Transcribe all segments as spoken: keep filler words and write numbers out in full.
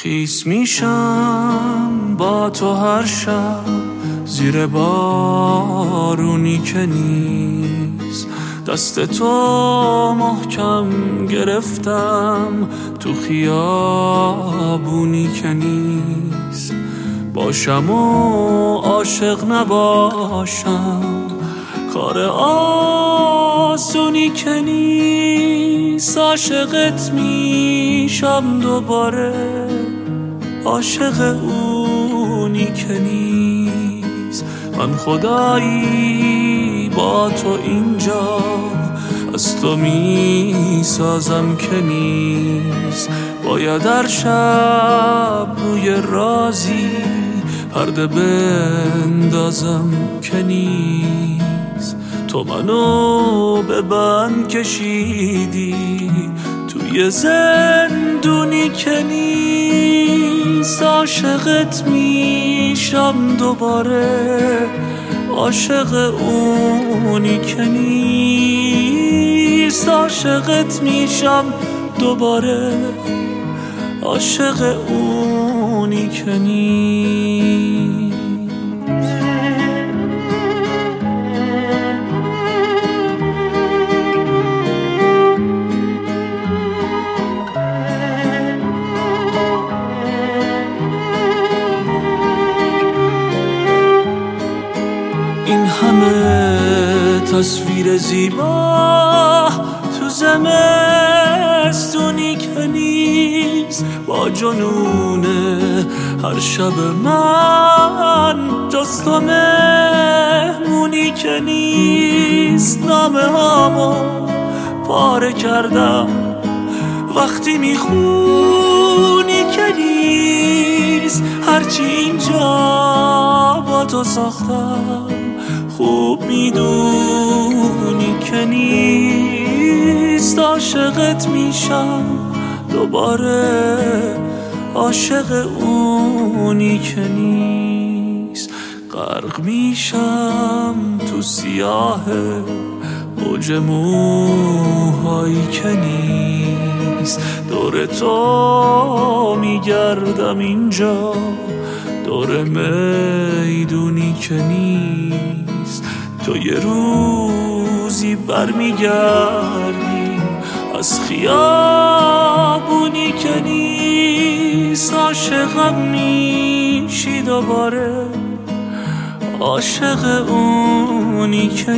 خیس میشم با تو هر شب زیر بارونی که نیست، دست تو محکم گرفتم تو خیابونی که نیست. باشم و عاشق نباشم کار آسونی که نیست. عاشقت میشم دوباره، عاشق اونی که نیست. من خدایی با تو اینجا از تو میسازم که نیست. باید هر شب روی رازی پرده بندازم که نیست. تو منو به بند کشیدی توی زندونی که نیست. عاشقت میشم دوباره، عاشق اونی که نیست. عاشقت میشم دوباره، عاشق اونی که نیست. این همه تصویر زیبا تو زمستونی که نیست. با جنون هر شب من جز تو مهمونی که نیست. نامه هامو پاره کردم وقتی میخونی که نیست. هرچی اینجا با تو ساختم خوب میدونی که نیست. عاشقت میشم دوباره، عاشق اونی که نیست. غرق میشم تو سیاه موج موهایی که نیست. دور تو میگردم اینجا، دور میدونی که نیست. تو یه روزی برمیگردی از خیابونی که نیست. عاشقم میشی دوباره، عاشق اونی که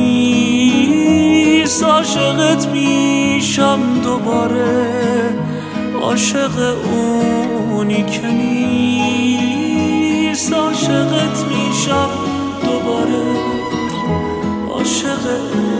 نیست. عاشقت میشم دوباره، عاشق اونی که نیست. عاشقت میشم دوباره، عاشق